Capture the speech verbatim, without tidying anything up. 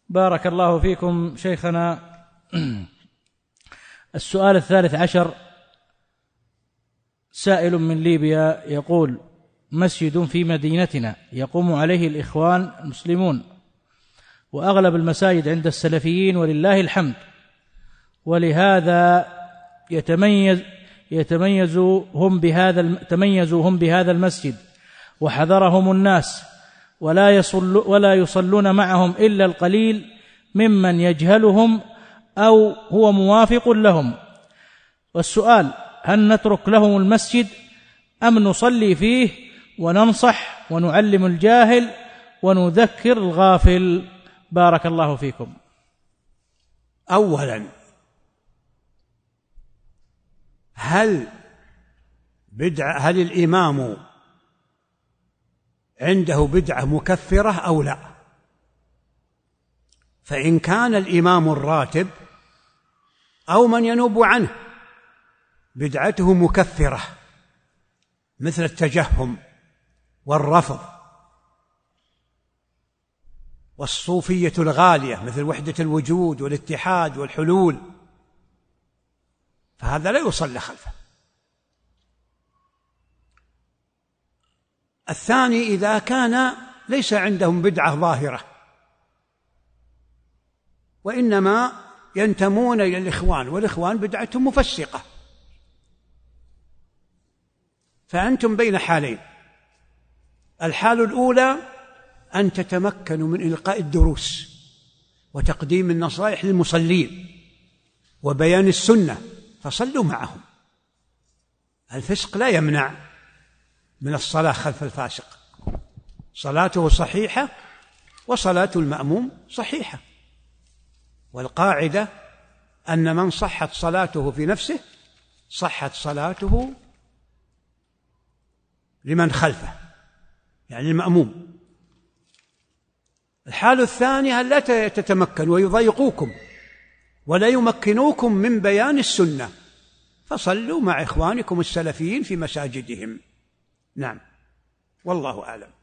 بارك الله فيكم شيخنا. السؤال الثالث عشر، سائل من ليبيا يقول: مسجد في مدينتنا يقوم عليه الإخوان المسلمون، وأغلب المساجد عند السلفيين ولله الحمد، ولهذا يتميز يتميزوا هم بهذا تميزوا هم بهذا المسجد وحذرهم الناس، ولا يصل ولا يصلون معهم إلا القليل ممن يجهلهم أو هو موافق لهم. والسؤال: هل نترك لهم المسجد أم نصلي فيه وننصح ونعلم الجاهل ونذكر الغافل؟ بارك الله فيكم. أولا، هل بدعة هل الإمام عنده بدعة مكفرة أو لا؟ فإن كان الإمام الراتب أو من ينوب عنه بدعته مكفرة مثل التجهم والرفض والصوفية الغالية مثل وحدة الوجود والاتحاد والحلول، فهذا لا يصلى خلفه. الثاني، إذا كان ليس عندهم بدعة ظاهرة وإنما ينتمون إلى الإخوان والإخوان بدعتهم مفسقة، فأنتم بين حالين: الحال الأولى أن تتمكنوا من إلقاء الدروس وتقديم النصائح للمصلين وبيان السنة، فصلوا معهم. الفسق لا يمنع من الصلاة خلف الفاسق، صلاته صحيحة وصلاة المأموم صحيحة، والقاعدة أن من صحت صلاته في نفسه صحت صلاته لمن خلفه، يعني المأموم. الحال الثانية أن لا تتمكن ويضيقوكم ولا يمكنوكم من بيان السنة، فصلوا مع إخوانكم السلفيين في مساجدهم. نعم، والله أعلم.